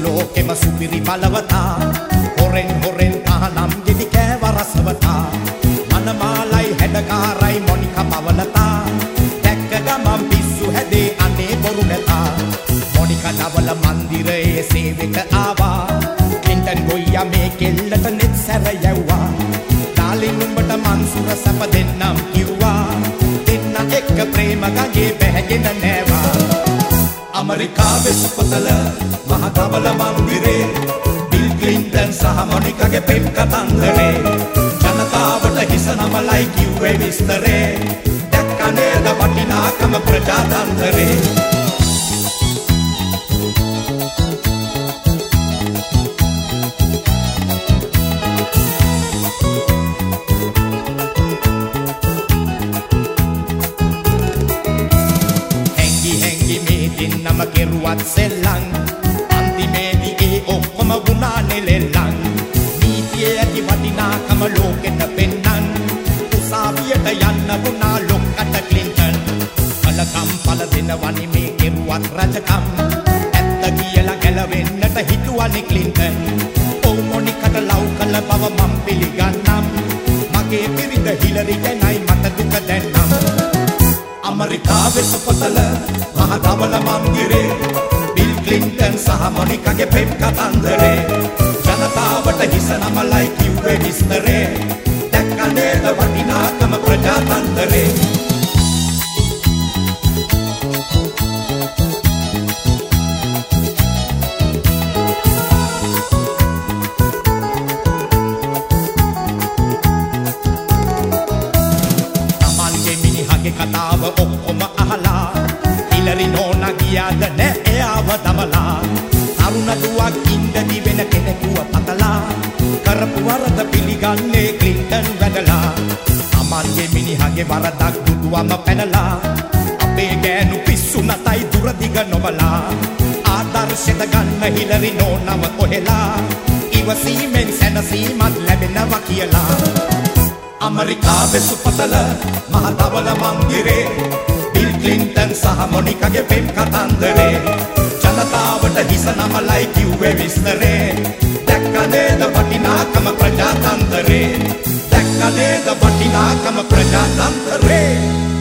ලෝකෙම සුපිරි බලවතා හොරෙන් හොරෙන් තහනම් ගෙඩි කෑව රසවතා මනමාලයි හැඩකාරයි මොනිකා පවලතා දැක්ක ගමන් පිස්සු හැදේ අනේ බොරු නැතා මොනිකා නවල මන්දිරයේ සේවක ආවා ක්ලින්ටන් ගොයියා මේ කෙල්ලට නෙත් සැර යවුවා ඩාලින් උඹට මන්සුර සැප දෙන්නම් කිව්වා දෙන්න එක්ක ප්‍රේම ගගේ බැහැගෙන නෑවා අමරිකාවේ සුපතල මහ කවල මන්දිරේ බිල් ක්ලින්ටන් සහ මොනිකාගේ පෙම් කතන්දරේ ජනතාවට හිස නමලයි කිව්වේ විස්තරේ දැක්ක නේද වටිනාකම ප්‍රජාතන්ත්‍රේ නම කෙරුවත් සෙල්ලං අන්තිමේදී ඒ ඔක්කොම වුණා නෙලෙල්ලං නීතියේ ඇති වටිනාකම ලෝකෙට පෙන්නන් උසාවියට යන්න වුණා ලොක්කට ක්ලින්ටන් කලකම් පල දෙනවනි මේ කෙරුවත් රජකම් ඇත්ත කියලා ගැලවෙන්නට හිතුවනි ක්ලින්ටන් ඔව් මොනිකට ලව් කළ බව මම පිළිගන්නම් මගේ පිරිත හිලරි ගැනයි මට දුක දැන්නම් අමරිකාවේ සුපතල මහ කවල මන්දිරේ බිල් ක්ලින්ටන් සහ මොනිකාගේ පෙම් කතන්දරේ ජනතාවට හිස නමලයි කිව්වේ විස්තරේ දැක්ක නේද වටිනාකම ප්‍රජාතන්ත්‍රේ තමන්ගේ මිනිහගේ කතාව ඔක්කොම අහලා හිලරි නෝනා ගියාද නෑ එයාව දමලා තරුණ දුවක් ඉඳදි වෙන කෙනෙකුව පතලා කරපු වරද පිළිගන්නේ ක්ලින්ටන් වැඩලා තමන්ගේ මිනිහගේ වරදක් දුටුවම පැනලා අපේ ගෑනු පිස්සු නැතයි දුර දිග නොබලා ආදර්ශයට ගන්න හිලරි නෝනව කොහෙලා ඉවසීමෙන් සැනසීමක් ලැබෙනවා කියලා අමරිකාවේ සුපතල මහ ධවල මන්දිරේ බිල් ක්ලින්ටන් සහ මොනිකාගේ පෙම් කතන්දරේ ජනතාවට හිස නමලයි කිව්වේ විස්තරේ දැක්ක නේද වටිනාකම ප්‍රජාතන්ත්‍රේ දැක්ක නේද වටිනාකම ප්‍රජාතන්ත්‍රේ